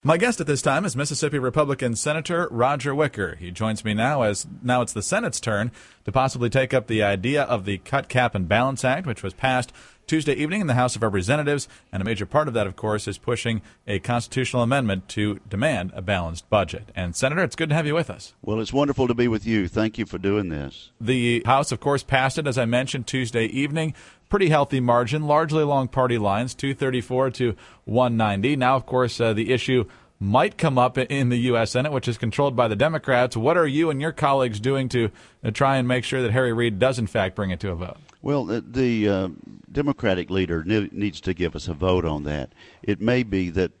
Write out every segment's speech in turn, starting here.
My guest at this time is Mississippi Republican Senator Roger Wicker. He joins me now as now it's the Senate's turn to possibly take up the idea of the Cut, Cap, and Balance Act, which was passed Tuesday evening in the House of Representatives, and a major part of that, of course, is pushing a constitutional amendment to demand a balanced budget. And, Senator, it's good to have you with us. Well, it's wonderful to be with you. Thank you for doing this. The House, of course, passed it, as I mentioned, Tuesday evening. Pretty healthy margin, largely along party lines, 234 to 190. Now, of course, the issue might come up in the U.S. Senate, which is controlled by the Democrats. What are you and your colleagues doing to try and make sure that Harry Reid does, in fact, bring it to a vote? Well, the Democratic leader needs to give us a vote on that. It may be that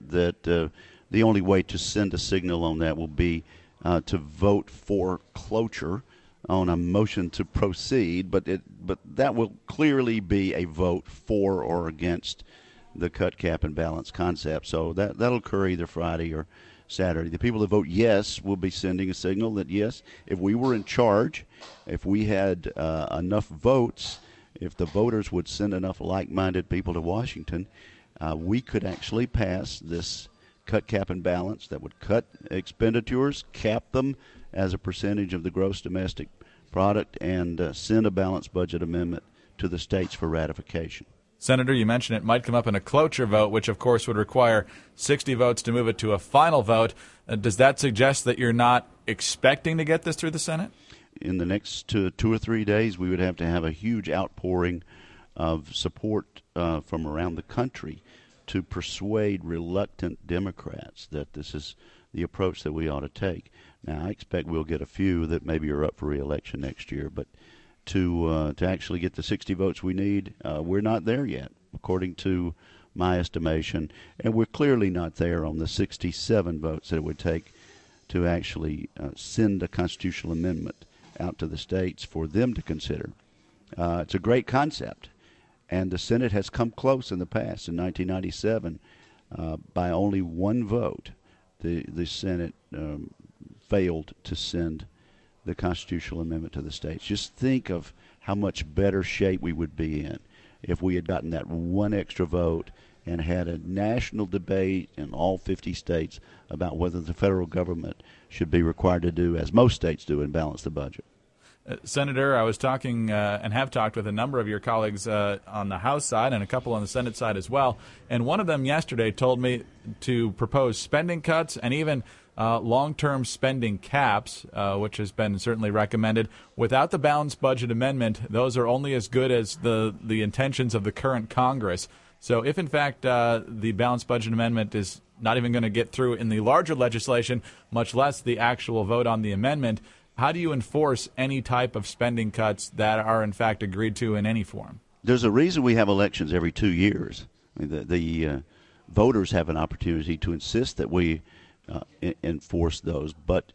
the only way to send a signal on that will be to vote for cloture on a motion to proceed, but that will clearly be a vote for or against the cut, cap, and balance concept. So that'll occur either Friday or Saturday. The people that vote yes will be sending a signal that, yes, if we were in charge, if we had enough votes, if the voters would send enough like-minded people to Washington, we could actually pass this cut, cap, and balance that would cut expenditures, cap them as a percentage of the gross domestic product, and send a balanced budget amendment to the states for ratification. Senator, you mentioned it might come up in a cloture vote, which, of course, would require 60 votes to move it to a final vote. Does that suggest that you're not expecting to get this through the Senate? In the next 2 or 3 days, we would have to have a huge outpouring of support from around the country to persuade reluctant Democrats that this is the approach that we ought to take. Now, I expect we'll get a few that maybe are up for re-election next year, but to actually get the 60 votes we need, we're not there yet, according to my estimation, and we're clearly not there on the 67 votes that it would take to actually send a constitutional amendment out to the states for them to consider. It's a great concept, and the Senate has come close in the past. In 1997, by only one vote, the Senate failed to send the constitutional amendment to the states. Just think of how much better shape we would be in if we had gotten that one extra vote and had a national debate in all 50 states about whether the federal government should be required to do, as most states do, and balance the budget. Senator, I was talking and have talked with a number of your colleagues on the House side and a couple on the Senate side as well, and one of them yesterday told me to propose spending cuts and even long-term spending caps, which has been certainly recommended. Without the balanced budget amendment, those are only as good as the intentions of the current Congress. So if, in fact, the balanced budget amendment is not even going to get through in the larger legislation, much less the actual vote on the amendment, how do you enforce any type of spending cuts that are, in fact, agreed to in any form? There's a reason we have elections every 2 years. I mean, the voters have an opportunity to insist that we enforce those, but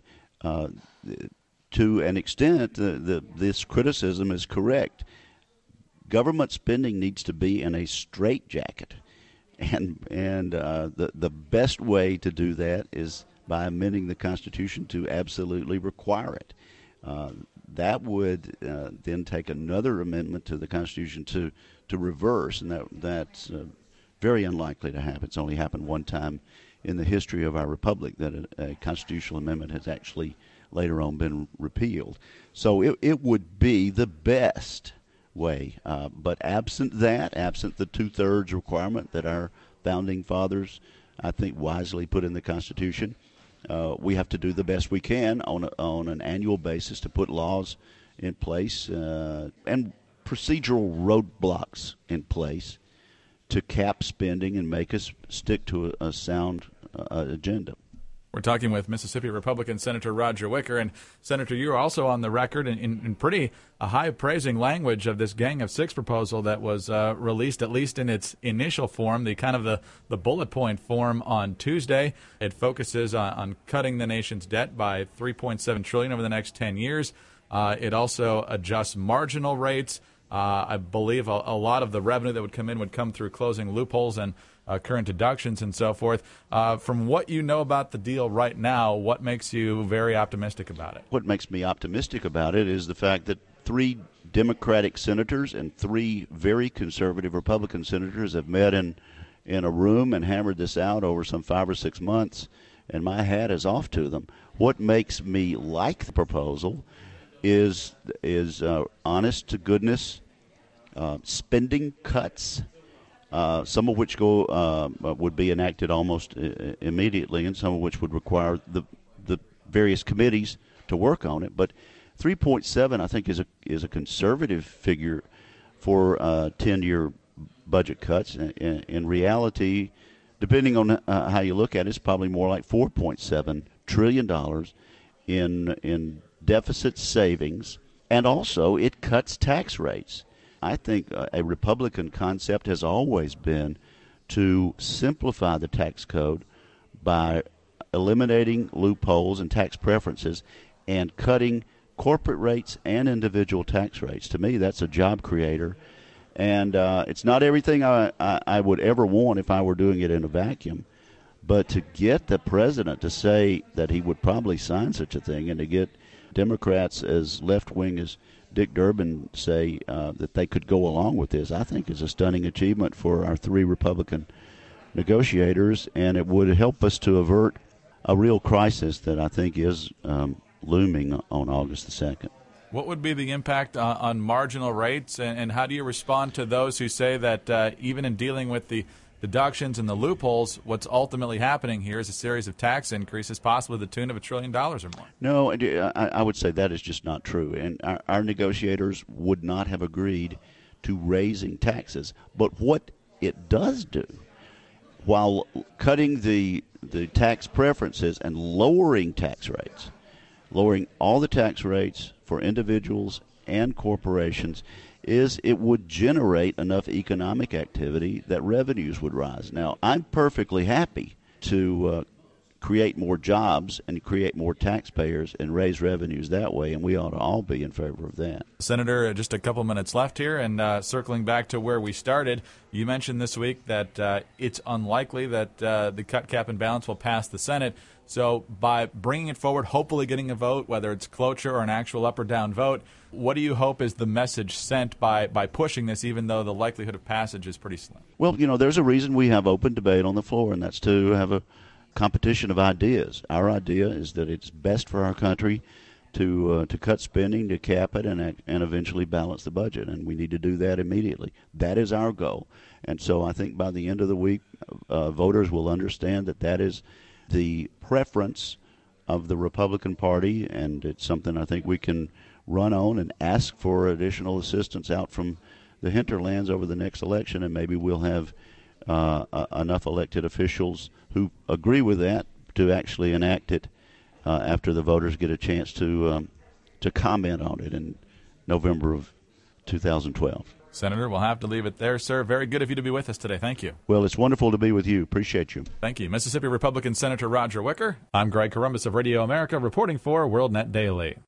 to an extent, this criticism is correct. Government spending needs to be in a straitjacket, and the best way to do that is by amending the Constitution to absolutely require it. That would then take another amendment to the Constitution to reverse, and that's very unlikely to happen. It's only happened one time in the history of our republic that a constitutional amendment has actually later on been repealed. So it would be the best way. But absent that, absent the two-thirds requirement that our founding fathers, I think, wisely put in the Constitution, we have to do the best we can on an annual basis to put laws in place and procedural roadblocks in place to cap spending and make us stick to a sound agenda. We're talking with Mississippi Republican Senator Roger Wicker. And, Senator, you're also on the record in pretty high-praising language of this Gang of Six proposal that was released, at least in its initial form, the bullet point form on Tuesday. It focuses on cutting the nation's debt by $3.7 trillion over the next 10 years. It also adjusts marginal rates. I believe a lot of the revenue that would come in would come through closing loopholes and current deductions and so forth. From what you know about the deal right now, what makes you very optimistic about it? What makes me optimistic about it is the fact that 3 Democratic senators and 3 very conservative Republican senators have met in in a room and hammered this out over some 5 or 6 months, and my hat is off to them. What makes me like the proposal is honest to goodness spending cuts, some of which would be enacted almost immediately, and some of which would require the various committees to work on it. But 3.7, I think, is a conservative figure for 10-year budget cuts. In reality, depending on how you look at it, it's probably more like $4.7 trillion in deficit savings, and also it cuts tax rates. I think a Republican concept has always been to simplify the tax code by eliminating loopholes and tax preferences and cutting corporate rates and individual tax rates. To me, that's a job creator. And it's not everything I would ever want if I were doing it in a vacuum. But to get the president to say that he would probably sign such a thing, and to get Democrats as left-wing as Dick Durbin say that they could go along with this, I think is a stunning achievement for our 3 Republican negotiators, and it would help us to avert a real crisis that I think is looming on August the 2nd. What would be the impact on marginal rates, and how do you respond to those who say that even in dealing with the deductions and the loopholes, what's ultimately happening here is a series of tax increases, possibly the tune of $1 trillion or more? No, I would say that is just not true. And our negotiators would not have agreed to raising taxes. But what it does do, while cutting the tax preferences and lowering tax rates, lowering all the tax rates for individuals and corporations, is it would generate enough economic activity that revenues would rise. Now, I'm perfectly happy to create more jobs and create more taxpayers and raise revenues that way, and we ought to all be in favor of that. Senator, just a couple minutes left here, and circling back to where we started, you mentioned this week that it's unlikely that the cut, cap, and balance will pass the Senate. So by bringing it forward, hopefully getting a vote, whether it's cloture or an actual up or down vote, what do you hope is the message sent by pushing this, even though the likelihood of passage is pretty slim? Well, there's a reason we have open debate on the floor, and that's to have a competition of ideas. Our idea is that it's best for our country to cut spending, to cap it, and eventually balance the budget, and we need to do that immediately. That is our goal. And so I think by the end of the week, voters will understand that is the preference of the Republican Party, and it's something I think we can run on and ask for additional assistance out from the hinterlands over the next election, and maybe we'll have enough elected officials who agree with that to actually enact it after the voters get a chance to comment on it in November of 2012. Senator, we'll have to leave it there, sir. Very good of you to be with us today. Thank you. Well, it's wonderful to be with you. Appreciate you. Thank you. Mississippi Republican Senator Roger Wicker. I'm Greg Columbus of Radio America, reporting for WorldNet Daily.